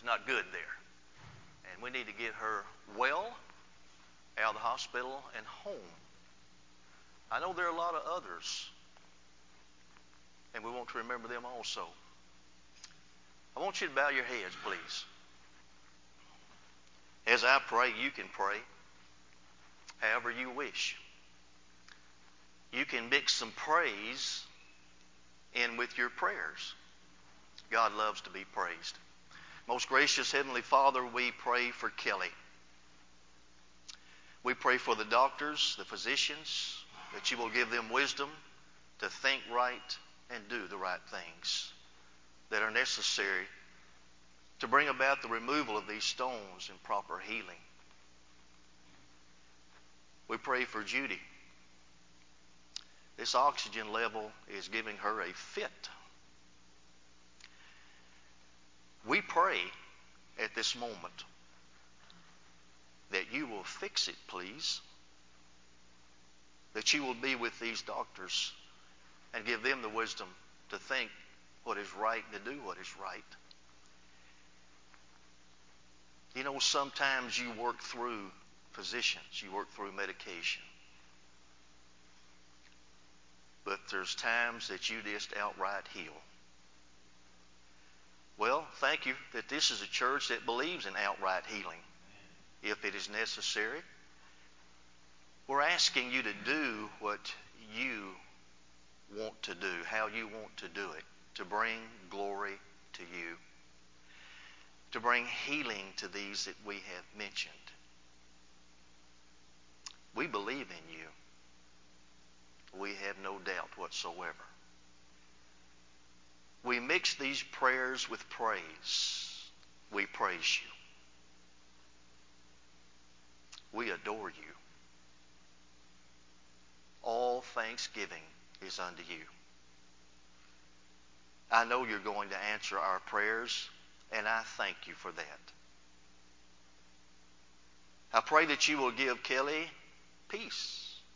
was not good there. And we need to get her well, out of the hospital, and home. I know there are a lot of others, and we want to remember them also. I want you to bow your heads, please. As I pray, you can pray however you wish. You can mix some praise in with your prayers. God loves to be praised. Most gracious Heavenly Father, we pray for Kelly. We pray for the doctors, the physicians, that you will give them wisdom to think right and do the right things that are necessary to bring about the removal of these stones and proper healing. We pray for Judy. This oxygen level is giving her a fit. We pray at this moment that you will fix it, please. That you will be with these doctors and give them the wisdom to think what is right and to do what is right. You know, sometimes you work through physicians, you work through medication. But there's times that you just outright heal. Well, thank you that this is a church that believes in outright healing, if it is necessary. We're asking you to do what you want to do, how you want to do it, to bring glory to you, to bring healing to these that we have mentioned. We believe in you. We have no doubt whatsoever. We mix these prayers with praise. We praise you. We adore you. All thanksgiving is unto you. I know you're going to answer our prayers, and I thank you for that. I pray that you will give Kelly peace.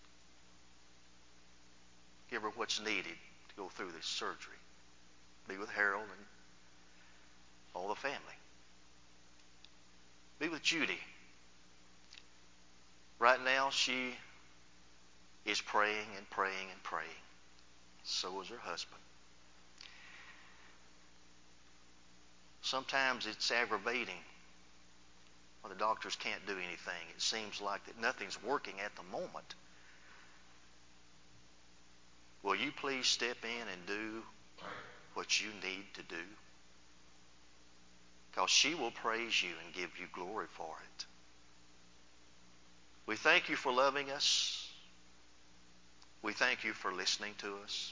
Give her what's needed to go through this surgery. Be with Harold and all the family. Be with Judy. Right now, she is praying and praying and praying. So is her husband. Sometimes it's aggravating when the doctors can't do anything. It seems like that nothing's working at the moment. Will you please step in and do what you need to do? Because she will praise you and give you glory for it. We thank you for loving us. We thank you for listening to us.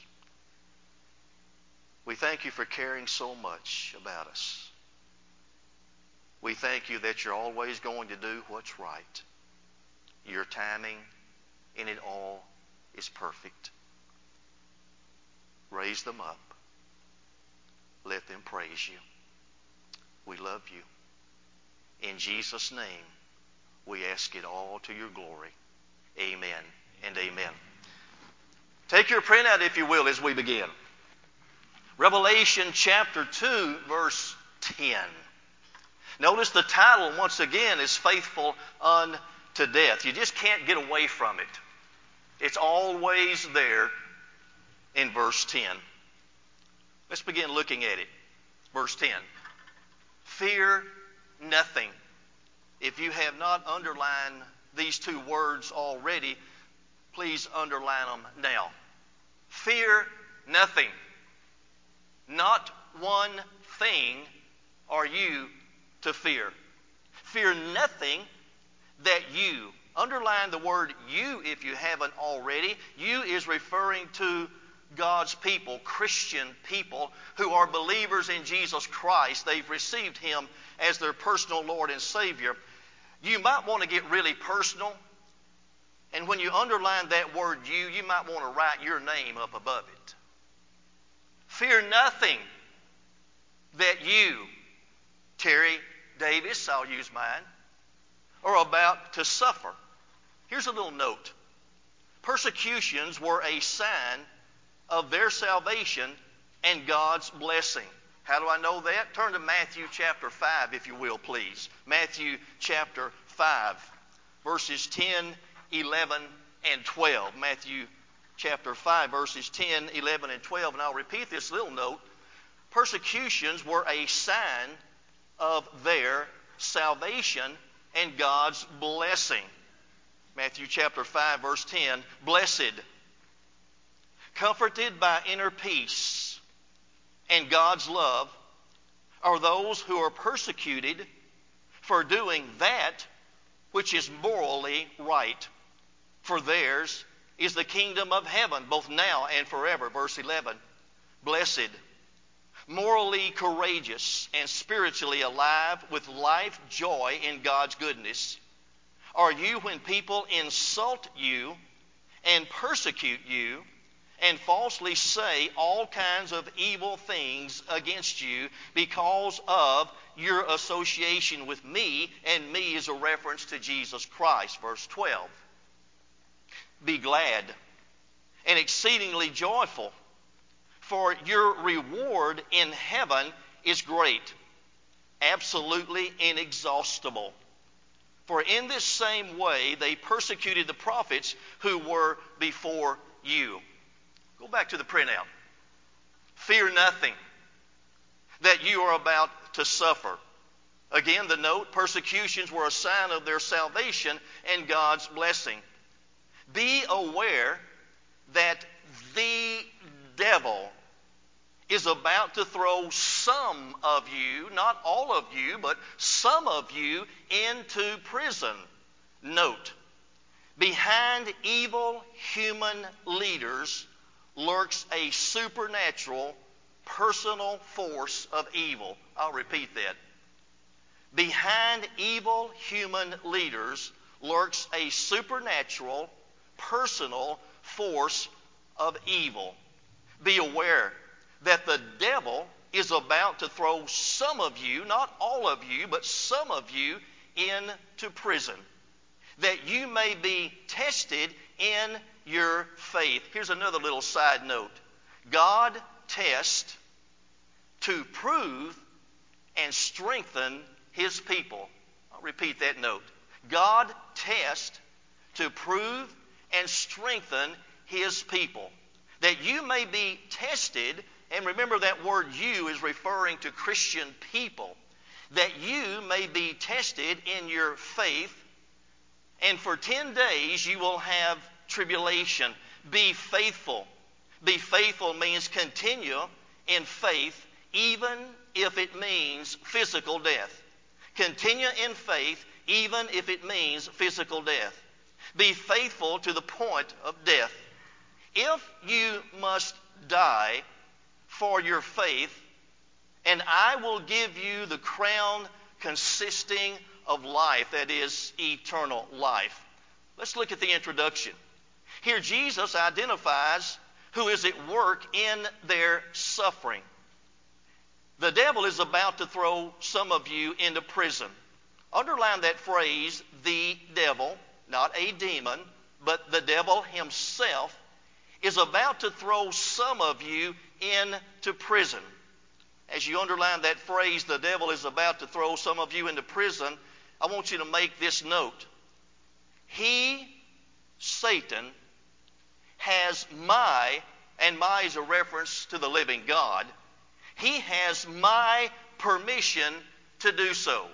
We thank you for caring so much about us. We thank you that you're always going to do what's right. Your timing in it all is perfect. Raise them up. Let them praise you. We love you. In Jesus' name, we ask it all to your glory. Amen and amen. Take your printout, if you will, as we begin. Revelation chapter 2, verse 10. Notice the title, once again, is Faithful Unto Death. You just can't get away from it. It's always there in verse 10. Let's begin looking at it. Verse 10. Fear nothing. If you have not underlined these two words already, please underline them now. Fear nothing. Not one thing are you to fear. Fear nothing that you. Underline the word you if you haven't already. You is referring to God's people, Christian people who are believers in Jesus Christ. They've received Him as their personal Lord and Savior. You might want to get really personal. And when you underline that word you might want to write your name up above it. Fear nothing that you, Terry Davis, I'll use mine, are about to suffer. Here's a little note. Persecutions were a sign of their salvation and God's blessing. How do I know that? Turn to Matthew chapter 5, if you will, please. Matthew chapter 5, verses 10, 11, and 12. Matthew chapter 5, verses 10, 11, and 12. And I'll repeat this little note. Persecutions were a sign of their salvation and God's blessing. Matthew chapter 5, verse 10. Blessed, comforted by inner peace and God's love, are those who are persecuted for doing that which is morally right. For theirs is the kingdom of heaven, both now and forever. Verse 11. Blessed, morally courageous, and spiritually alive with life joy in God's goodness are you when people insult you and persecute you and falsely say all kinds of evil things against you because of your association with me, and me is a reference to Jesus Christ. Verse 12. Be glad and exceedingly joyful, for your reward in heaven is great, absolutely inexhaustible. For in this same way they persecuted the prophets who were before you. Go back to the printout. Fear nothing that you are about to suffer. Again, the note, persecutions were a sign of their salvation and God's blessing. Be aware that the devil is about to throw some of you, not all of you, but some of you into prison. Note, behind evil human leaders lurks a supernatural personal force of evil. I'll repeat that. Behind evil human leaders lurks a supernatural personal force of evil. Be aware that the devil is about to throw some of you, not all of you, but some of you into prison, that you may be tested in your faith. Here's another little side note. God tests to prove and strengthen His people. I'll repeat that note. God tests to prove and strengthen His people, that you may be tested. And remember, that word "you" is referring to Christian people. That you may be tested in your faith. And for 10 days you will have tribulation. Be faithful. Be faithful means continue in faith, even if it means physical death. Continue in faith, even if it means physical death. Be faithful to the point of death. If you must die for your faith, and I will give you the crown consisting of life, that is, eternal life. Let's look at the introduction. Here Jesus identifies who is at work in their suffering. The devil is about to throw some of you into prison. Underline that phrase, the devil, not a demon, but the devil himself is about to throw some of you into prison. As you underline that phrase, the devil is about to throw some of you into prison, I want you to make this note. He, Satan, has and my is a reference to the living God, he has my permission to do so.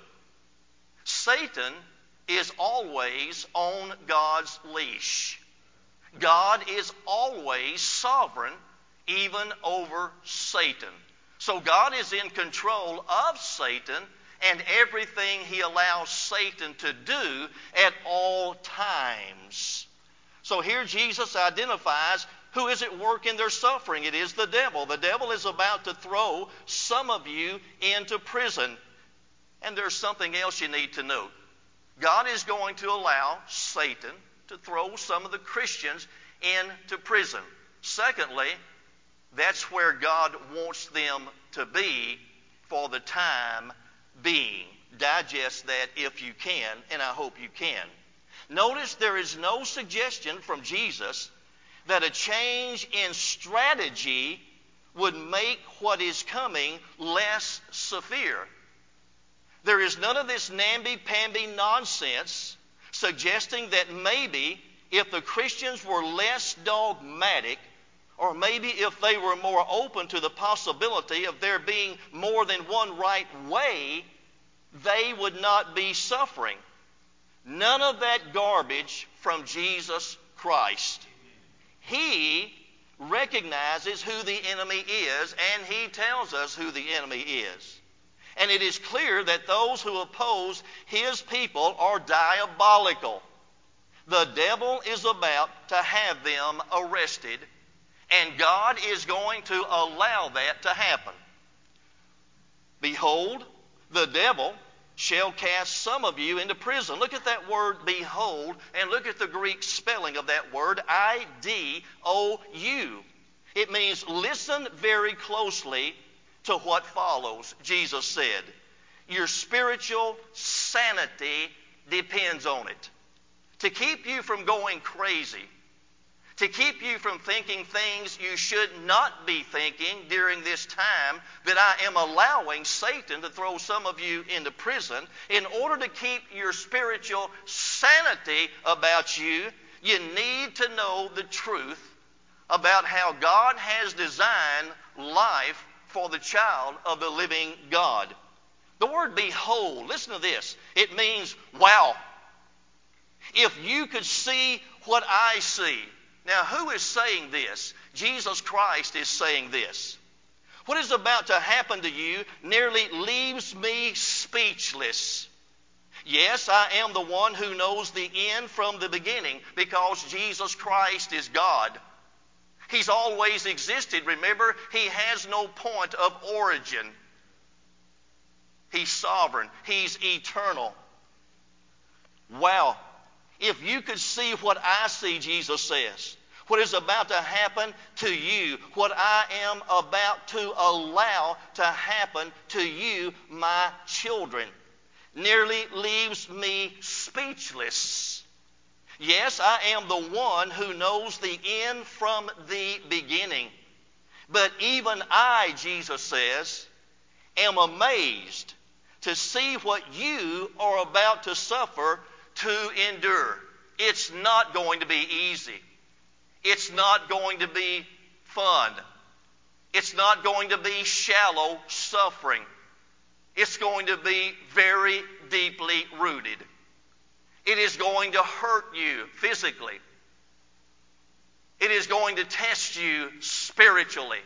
Satan is always on God's leash. God is always sovereign, even over Satan. So God is in control of Satan and everything he allows Satan to do at all times. So here Jesus identifies who is at work in their suffering. It is the devil. The devil is about to throw some of you into prison. And there's something else you need to note. God is going to allow Satan to throw some of the Christians into prison. Secondly, that's where God wants them to be for the time being. Digest that if you can, and I hope you can. Notice there is no suggestion from Jesus that a change in strategy would make what is coming less severe. There is none of this namby-pamby nonsense suggesting that maybe if the Christians were less dogmatic, or maybe if they were more open to the possibility of there being more than one right way, they would not be suffering. None of that garbage from Jesus Christ. He recognizes who the enemy is, and He tells us who the enemy is. And it is clear that those who oppose His people are diabolical. The devil is about to have them arrested, and God is going to allow that to happen. Behold, the devil shall cast some of you into prison. Look at that word, behold, and look at the Greek spelling of that word, I-D-O-U. It means listen very closely to what follows. Jesus said, your spiritual sanity depends on it. To keep you from going crazy, to keep you from thinking things you should not be thinking during this time that I am allowing Satan to throw some of you into prison, in order to keep your spiritual sanity about you, you need to know the truth about how God has designed life for the child of the living God. The word behold, listen to this, it means wow. If you could see what I see. Now, who is saying this? Jesus Christ is saying this. What is about to happen to you nearly leaves me speechless. Yes, I am the one who knows the end from the beginning, because Jesus Christ is God. He's always existed. Remember, He has no point of origin. He's sovereign. He's eternal. Wow. If you could see what I see, Jesus says, what is about to happen to you, what I am about to allow to happen to you, my children, nearly leaves me speechless. Yes, I am the one who knows the end from the beginning. But even I, Jesus says, am amazed to see what you are about to suffer to endure. It's not going to be easy. It's not going to be fun. It's not going to be shallow suffering. It's going to be very deeply rooted. It is going to hurt you physically. It is going to test you spiritually.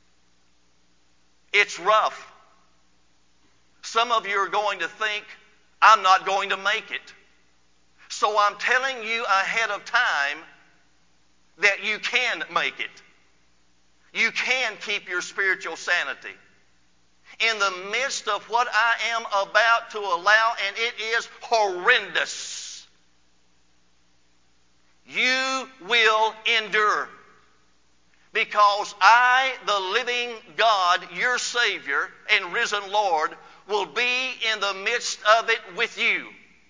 It's rough. Some of you are going to think, I'm not going to make it. So I'm telling you ahead of time that you can make it. You can keep your spiritual sanity. In the midst of what I am about to allow, and it is horrendous, you will endure. Because I, the living God, your Savior and risen Lord, will be in the midst of it with you.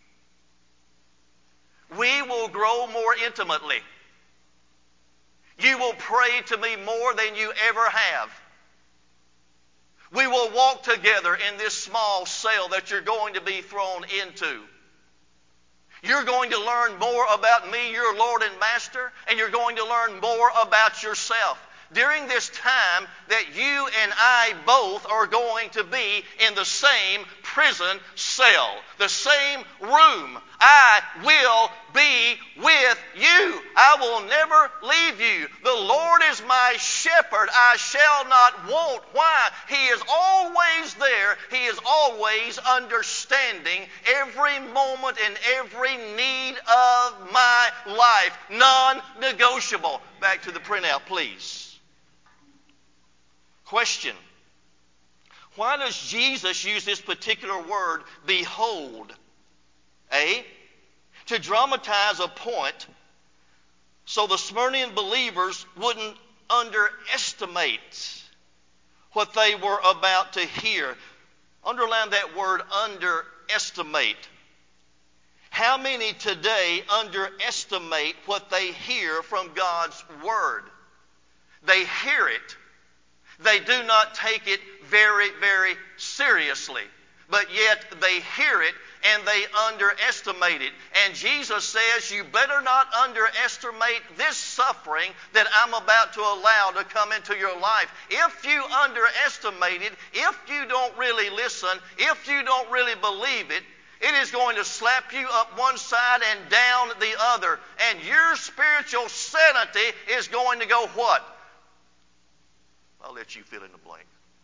We will grow more intimately. You will pray to me more than you ever have. We will walk together in this small cell that you're going to be thrown into. You're going to learn more about me, your Lord and Master, and you're going to learn more about yourself. During this time that you and I both are going to be in the same prison cell, the same room, I will be with you. I will never leave you. The Lord is my shepherd. I shall not want. Why? He is always there. He is always understanding every moment and every need of my life. Non-negotiable. Back to the printout, please. Question. Why does Jesus use this particular word, behold? A, to dramatize a point so the Smyrnian believers wouldn't underestimate what they were about to hear. Underline that word, underestimate. How many today underestimate what they hear from God's Word? They hear it. They do not take it very, very seriously. But yet they hear it and they underestimate it. And Jesus says, you better not underestimate this suffering that I'm about to allow to come into your life. If you underestimate it, if you don't really listen, if you don't really believe it, it is going to slap you up one side and down the other. And your spiritual sanity is going to go what? I'll let you fill in the blank.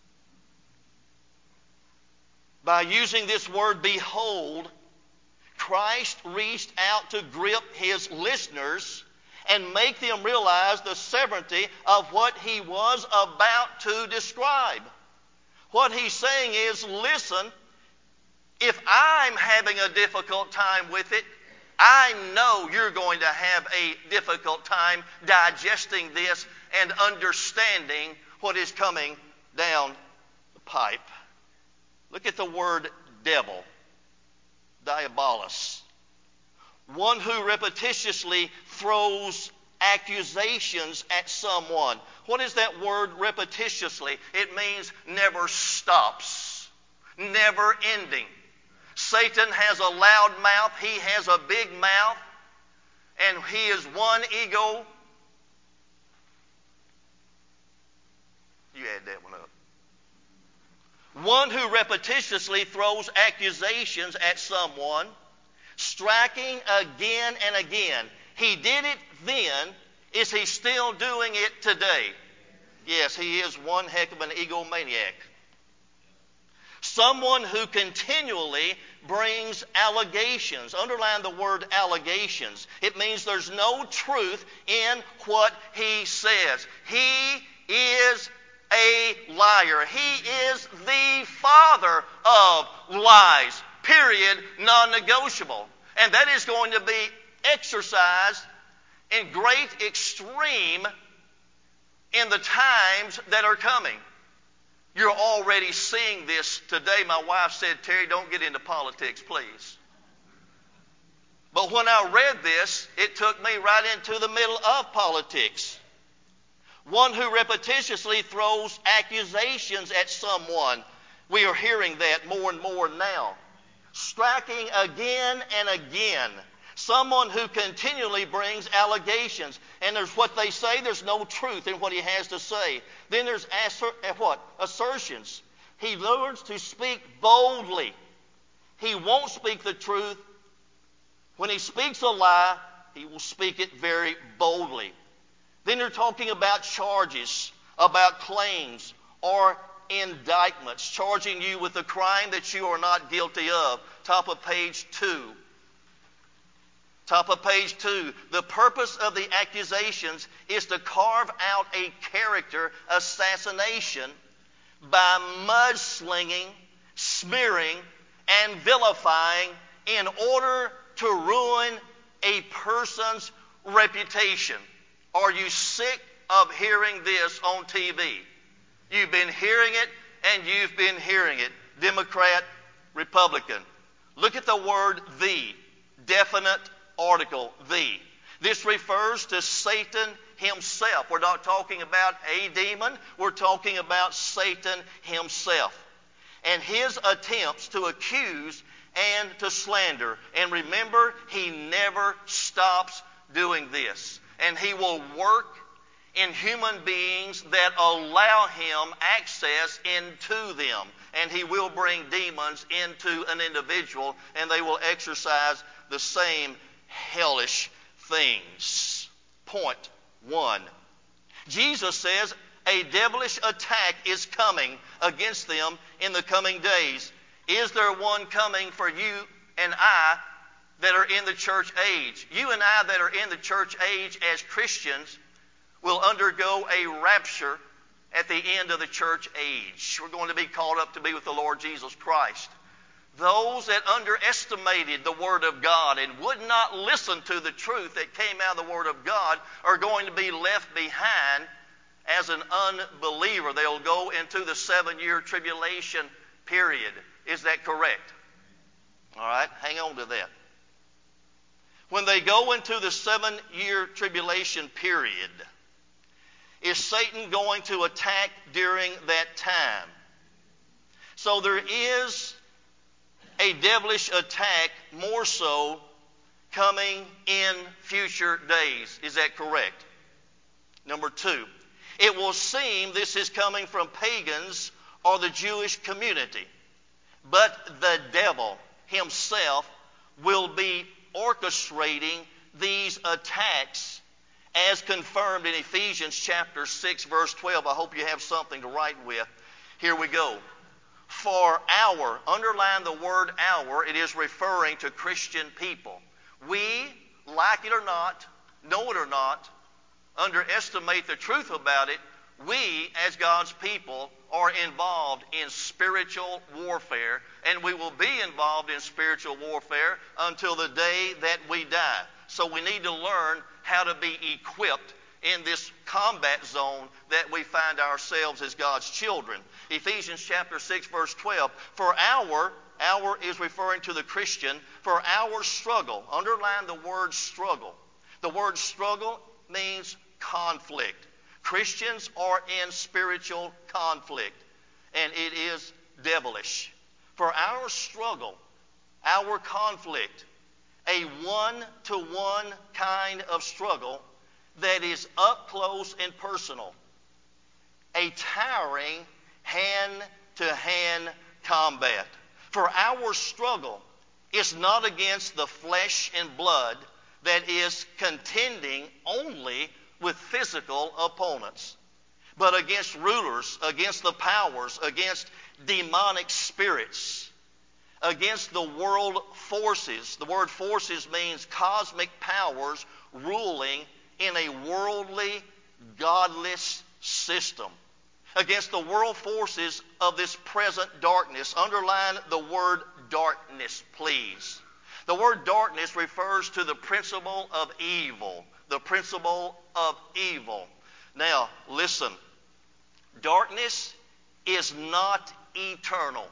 By using this word, behold, Christ reached out to grip his listeners and make them realize the severity of what he was about to describe. What he's saying is, listen, if I'm having a difficult time with it, I know you're going to have a difficult time digesting this and understanding what is coming down the pipe. Look at the word devil, diabolos. One who repetitiously throws accusations at someone. What is that word repetitiously? It means never stops, never ending. Satan has a loud mouth. He has a big mouth. And he is one ego. You add that one up. One who repetitiously throws accusations at someone, striking again and again. He did it then. Is he still doing it today? Yes, he is one heck of an egomaniac. Someone who continually brings allegations. Underline the word allegations. It means there's no truth in what he says. He is a liar. He is the father of lies. Period. Non-negotiable. And that is going to be exercised in great extreme in the times that are coming. You're already seeing this today. My wife said, Terry, don't get into politics, please. But when I read this, it took me right into the middle of politics. One who repetitiously throws accusations at someone. We are hearing that more and more now. Striking again and again. Someone who continually brings allegations. And there's what they say, there's no truth in what he has to say. Then there's assertions. He learns to speak boldly. He won't speak the truth. When he speaks a lie, he will speak it very boldly. Then they're talking about charges, about claims, or indictments, charging you with a crime that you are not guilty of. Top of page 2. Top of page 2. The purpose of the accusations is to carve out a character assassination by mudslinging, smearing, and vilifying in order to ruin a person's reputation. Are you sick of hearing this on TV? You've been hearing it and you've been hearing it. Democrat, Republican. Look at the word the. Definite article, the. This refers to Satan himself. We're not talking about a demon. We're talking about Satan himself. And his attempts to accuse and to slander. And remember, he never stops doing this. And he will work in human beings that allow him access into them. And he will bring demons into an individual, and they will exercise the same hellish things. Point 1. Jesus says a devilish attack is coming against them in the coming days. Is there one coming for you and I that are in the church age? You and I that are in the church age as Christians will undergo a rapture at the end of the church age. We're going to be called up to be with the Lord Jesus Christ. Those that underestimated the Word of God and would not listen to the truth that came out of the Word of God are going to be left behind as an unbeliever. They'll go into the 7-year tribulation period. Is that correct? All right, hang on to that. When they go into the 7-year tribulation period, is Satan going to attack during that time? So there is a devilish attack more so coming in future days. Is that correct? Number 2, it will seem this is coming from pagans or the Jewish community, but the devil himself will be orchestrating these attacks as confirmed in Ephesians chapter 6 verse 12. I hope you have something to write with. Here we go. For our, underline the word our, it is referring to Christian people. We, like it or not, know it or not, underestimate the truth about it, we as God's people are involved in spiritual warfare, and we will be involved in spiritual warfare until the day that we die. So we need to learn how to be equipped in this combat zone that we find ourselves as God's children. Ephesians chapter 6 verse 12, for our is referring to the Christian, for our struggle, underline the word struggle. The word struggle means conflict. Christians are in spiritual conflict, and it is devilish. For our struggle, our conflict, a one-to-one kind of struggle that is up close and personal, a towering hand-to-hand combat. For our struggle is not against the flesh and blood that is contending only with physical opponents, but against rulers, against the powers, against demonic spirits, against the world forces. The word forces means cosmic powers ruling in a worldly, godless system. Against the world forces of this present darkness. Underline the word darkness, please. The word darkness refers to the principle of evil. The principle of evil. Now, listen. Darkness is not eternal.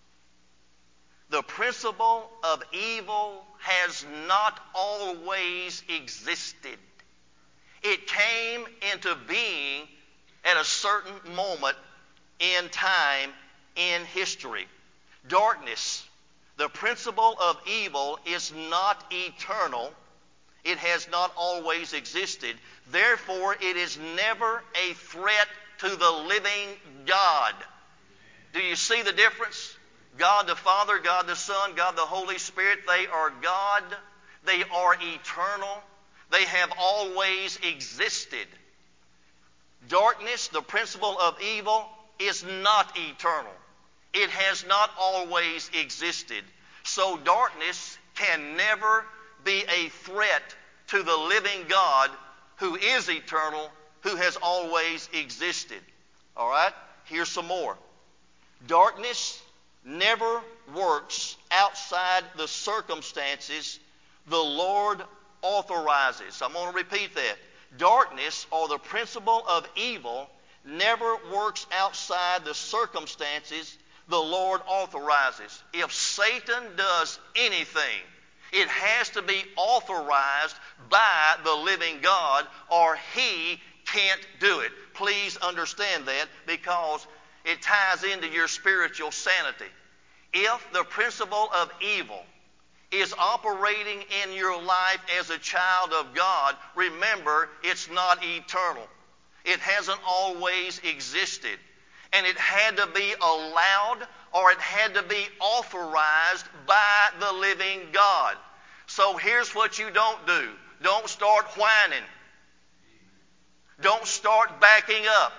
The principle of evil has not always existed. It came into being at a certain moment in time in history. Darkness, the principle of evil, is not eternal. It has not always existed. Therefore, it is never a threat to the living God. Do you see the difference? God the Father, God the Son, God the Holy Spirit, they are God. They are eternal. They have always existed. Darkness, the principle of evil, is not eternal. It has not always existed. So darkness can never be a threat to the living God who is eternal, who has always existed. All right? Here's some more. Darkness never works outside the circumstances the Lord authorizes. I'm going to repeat that. Darkness, or the principle of evil, never works outside the circumstances the Lord authorizes. If Satan does anything, it has to be authorized by the living God, or he can't do it. Please understand that, because it ties into your spiritual sanity. If the principle of evil is operating in your life as a child of God, remember, it's not eternal. It hasn't always existed. And it had to be allowed, or it had to be authorized by the living God. So here's what you don't do. Don't start whining. Don't start backing up.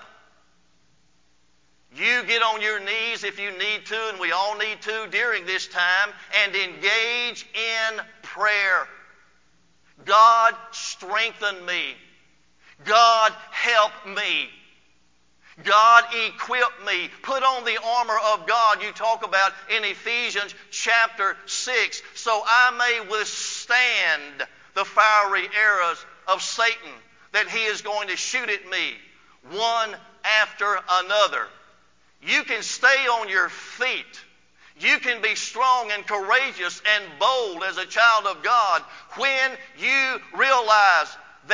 You get on your knees if you need to, and we all need to during this time, and engage in prayer. God, strengthen me. God, help me. God, equip me. Put on the armor of God you talk about in Ephesians chapter 6, so I may withstand the fiery arrows of Satan that he is going to shoot at me, one after another. You can stay on your feet. You can be strong and courageous and bold as a child of God when you realize that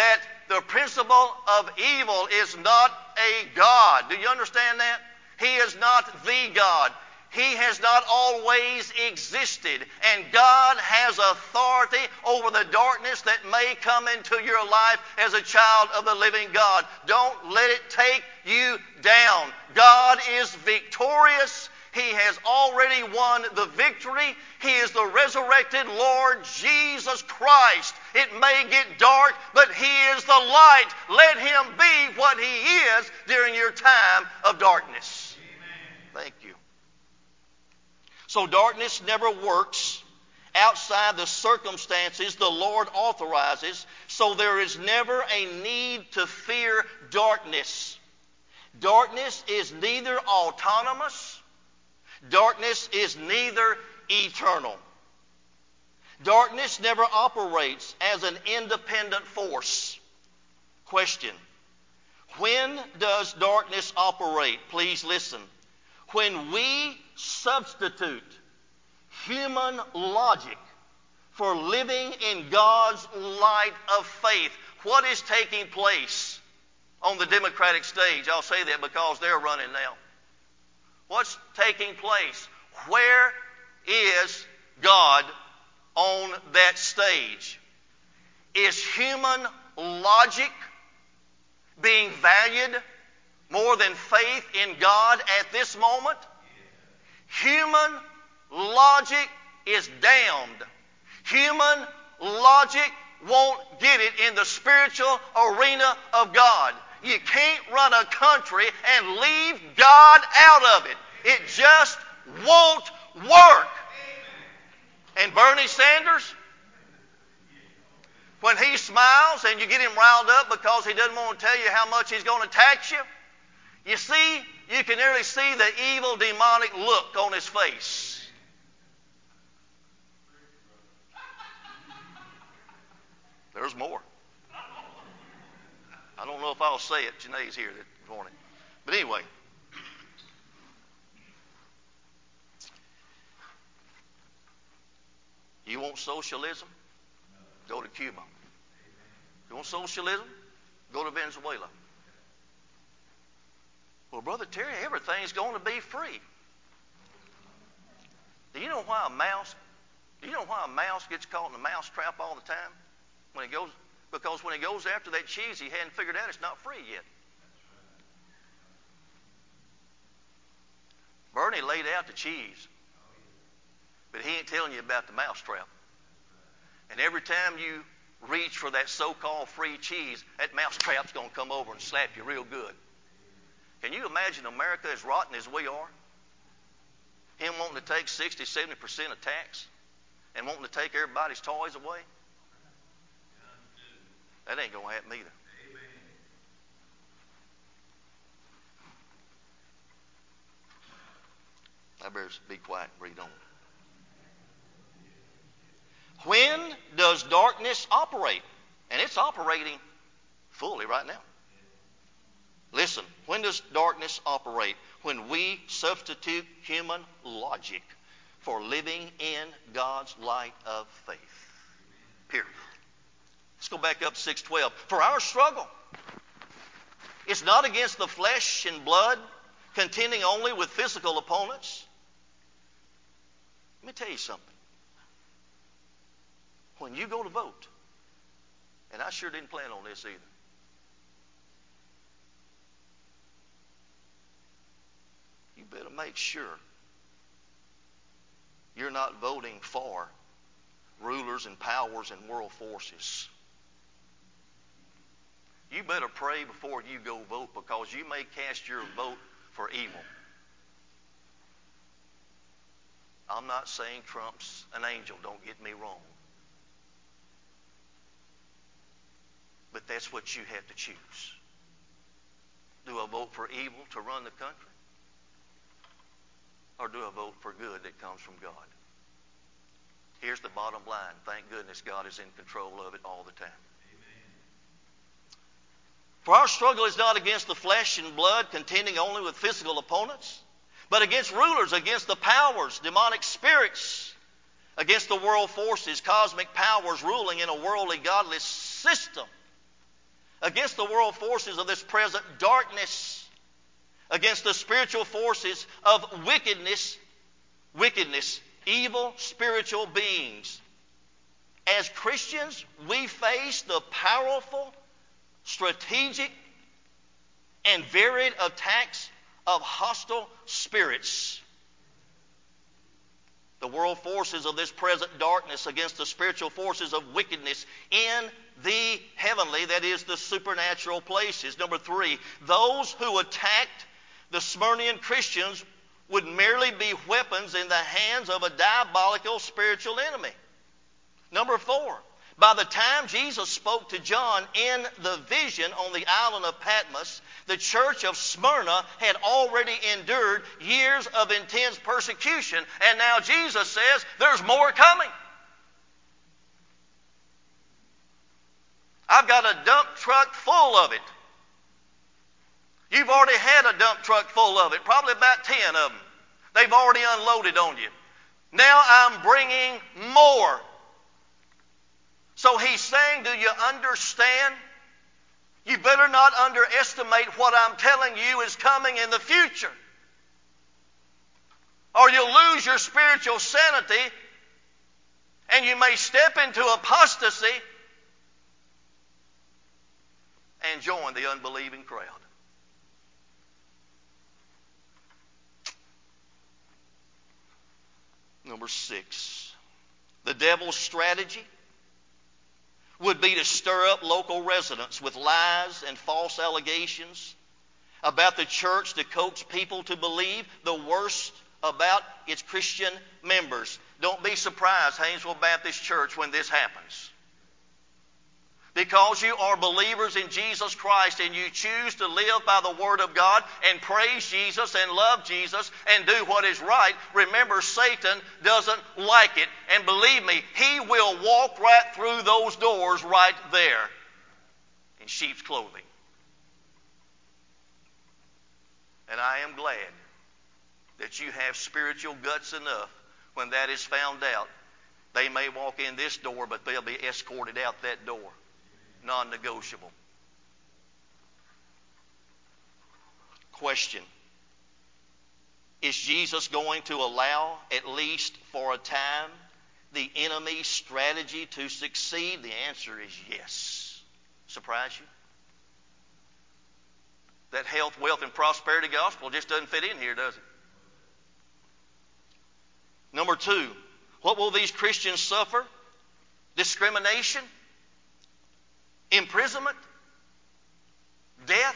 The principle of evil is not a God. Do you understand that? He is not the God. He has not always existed. And God has authority over the darkness that may come into your life as a child of the living God. Don't let it take you down. God is victorious. He has already won the victory. He is the resurrected Lord Jesus Christ. It may get dark, but He is the light. Let Him be what He is during your time of darkness. Amen. Thank you. So darkness never works outside the circumstances the Lord authorizes, so there is never a need to fear darkness. Darkness is neither autonomous. Darkness is neither eternal. Darkness never operates as an independent force. Question: when does darkness operate? Please listen. When we substitute human logic for living in God's light of faith. What is taking place on the Democratic stage? I'll say that because they're running now. What's taking place? Where is God on that stage? Is human logic being valued more than faith in God at this moment? Human logic is damned. Human logic won't get it in the spiritual arena of God. You can't run a country and leave God out of it. It just won't work. And Bernie Sanders, when he smiles and you get him riled up because he doesn't want to tell you how much he's going to tax you, you see, you can nearly see the evil, demonic look on his face. There's more. I don't know if I'll say it. Janae's here this morning. But anyway. You want socialism? Go to Cuba. You want socialism? Go to Venezuela. Well, Brother Terry, everything's going to be free. Do you know why a mouse gets caught in a mouse trap all the time? Because when he goes after that cheese, he hadn't figured out it's not free yet. Bernie laid out the cheese, but he ain't telling you about the mouse trap. And every time you reach for that so-called free cheese, that mouse trap's going to come over and slap you real good. Can you imagine America as rotten as we are? Him wanting to take 60, 70% of tax and wanting to take everybody's toys away? That ain't going to happen either. I better be quiet and read on. When does darkness operate? And it's operating fully right now. Listen, when does darkness operate? When we substitute human logic for living in God's light of faith. Period. Let's go back up 6:12. For our struggle, it's not against the flesh and blood, contending only with physical opponents. Let me tell you something. When you go to vote, and I sure didn't plan on this either, you better make sure you're not voting for rulers and powers and world forces. You better pray before you go vote, because you may cast your vote for evil. I'm not saying Trump's an angel, don't get me wrong. But that's what you have to choose. Do I vote for evil to run the country? Or do I vote for good that comes from God? Here's the bottom line. Thank goodness God is in control of it all the time. Amen. For our struggle is not against the flesh and blood, contending only with physical opponents, but against rulers, against the powers, demonic spirits, against the world forces, cosmic powers ruling in a worldly, godless system. against the world forces of this present darkness, against the spiritual forces of wickedness, evil spiritual beings. As Christians, we face the powerful, strategic, and varied attacks of hostile spirits. The world forces of this present darkness against the spiritual forces of wickedness in the heavenly, that is, the supernatural places. Number 3, those who attacked the Smyrnian Christians would merely be weapons in the hands of a diabolical spiritual enemy. Number 4, by the time Jesus spoke to John in the vision on the island of Patmos, the church of Smyrna had already endured years of intense persecution, and now Jesus says there's more coming. I've got a dump truck full of it. You've already had a dump truck full of it, probably about 10 of them. They've already unloaded on you. Now I'm bringing more. So he's saying, do you understand? You better not underestimate what I'm telling you is coming in the future, or you'll lose your spiritual sanity and you may step into apostasy and join the unbelieving crowd. Number 6, the devil's strategy would be to stir up local residents with lies and false allegations about the church to coax people to believe the worst about its Christian members. Don't be surprised, Haynesville Baptist Church, when this happens. Because you are believers in Jesus Christ and you choose to live by the Word of God and praise Jesus and love Jesus and do what is right, remember, Satan doesn't like it. And believe me, he will walk right through those doors right there in sheep's clothing. And I am glad that you have spiritual guts enough when that is found out. They may walk in this door, but they'll be escorted out that door. Non-negotiable. Question: is Jesus going to allow, at least for a time, the enemy's strategy to succeed? The answer is yes. Surprise you? That health, wealth, and prosperity gospel just doesn't fit in here, does it? Number 2, what will these Christians suffer? Discrimination? Imprisonment? Death?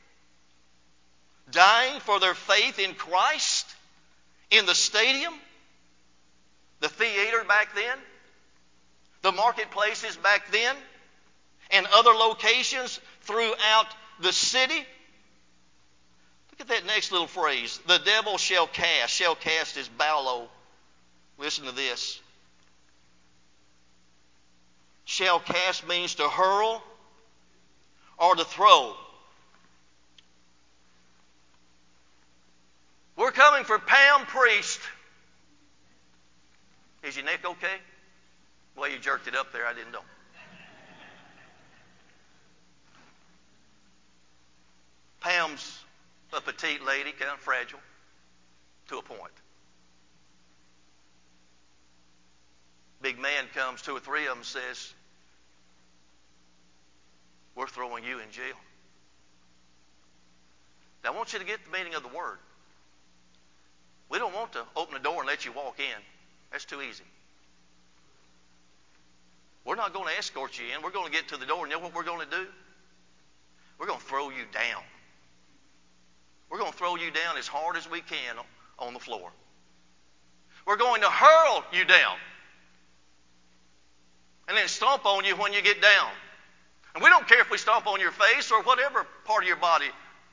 Dying for their faith in Christ? In the stadium? The theater back then? The marketplaces back then? And other locations throughout the city? Look at that next little phrase. The devil shall cast. Shall cast is balo. Listen to this. Shall cast means to hurl or to throw. We're coming for Pam Priest. Is your neck okay? Well, you jerked it up there. I didn't know. Pam's a petite lady, kind of fragile to a point. Big man comes, 2 or 3 of them, says, we're throwing you in jail. Now, I want you to get the meaning of the word. We don't want to open the door and let you walk in. That's too easy. We're not going to escort you in. We're going to get to the door, and you know what we're going to do? We're going to throw you down. We're going to throw you down as hard as we can on the floor. We're going to hurl you down and then stomp on you when you get down. And we don't care if we stomp on your face or whatever part of your body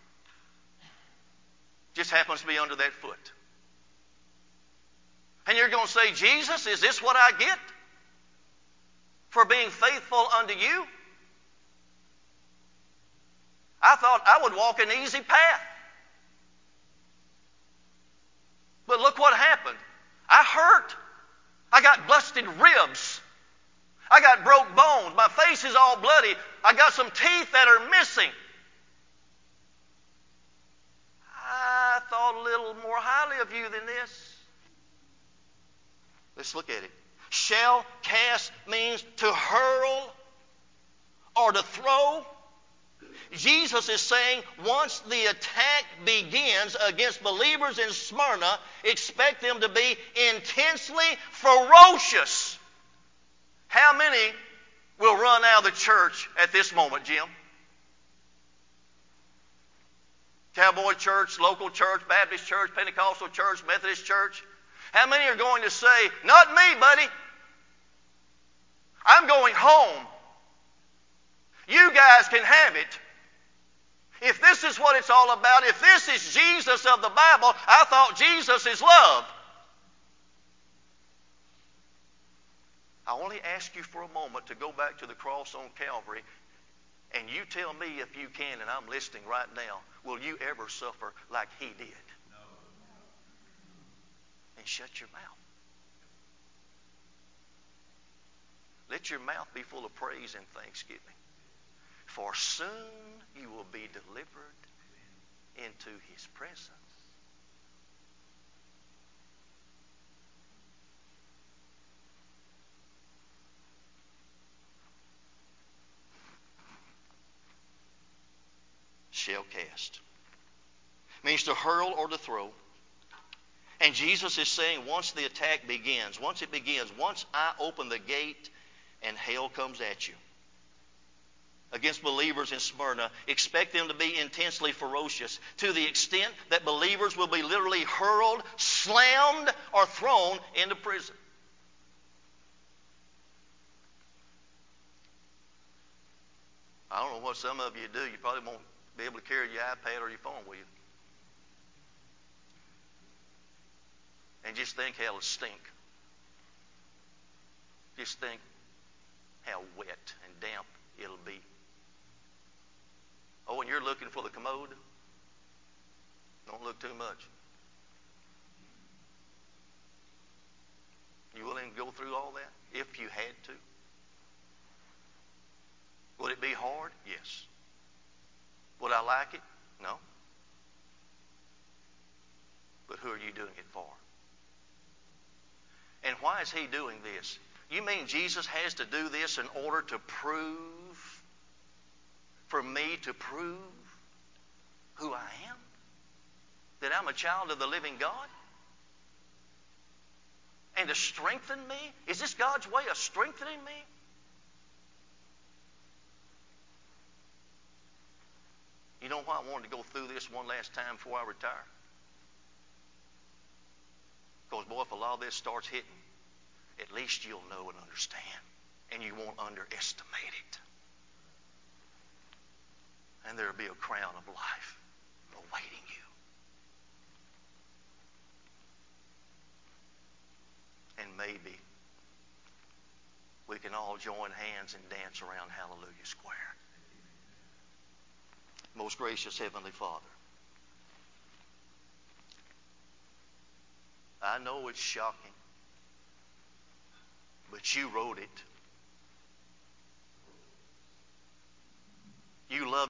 just happens to be under that foot. And you're going to say, Jesus, is this what I get for being faithful unto you? I thought I would walk an easy path. But look what happened. I hurt. I got busted ribs. I got broke bones. My face is all bloody. I got some teeth that are missing. I thought a little more highly of you than this. Let's look at it. Shall cast means to hurl or to throw. Jesus is saying once the attack begins against believers in Smyrna, expect them to be intensely ferocious. How many will run out of the church at this moment, Jim? Cowboy church, local church, Baptist church, Pentecostal church, Methodist church. How many are going to say, not me, buddy. I'm going home. You guys can have it. If this is what it's all about, if this is Jesus of the Bible, I thought Jesus is love. I only ask you for a moment to go back to the cross on Calvary, and you tell me if you can, and I'm listening right now, will you ever suffer like He did? No. And shut your mouth. Let your mouth be full of praise and thanksgiving. For soon you will be delivered into His presence. Shall cast means to hurl or to throw. And Jesus is saying once the attack begins, once I open the gate and hell comes at you against believers in Smyrna, expect them to be intensely ferocious to the extent that believers will be literally hurled, slammed, or thrown into prison. I don't know what some of you do. You probably won't be able to carry your iPad or your phone with you. And just think how it'll stink. Just think how wet and damp it'll be. Oh, and you're looking for the commode? Don't look too much. You willing to go through all that if you had to? Would it be hard? Yes. Would I like it? No. But who are you doing it for? And why is He doing this? You mean Jesus has to do this in order to prove, for me to prove who I am? That I'm a child of the living God? And to strengthen me? Is this God's way of strengthening me? You know why I wanted to go through this one last time before I retire? Because, boy, if a lot of this starts hitting, at least you'll know and understand, and you won't underestimate it. And there'll be a crown of life awaiting you. And maybe we can all join hands and dance around Hallelujah Square. Most gracious Heavenly Father, I know it's shocking, but You wrote it. You love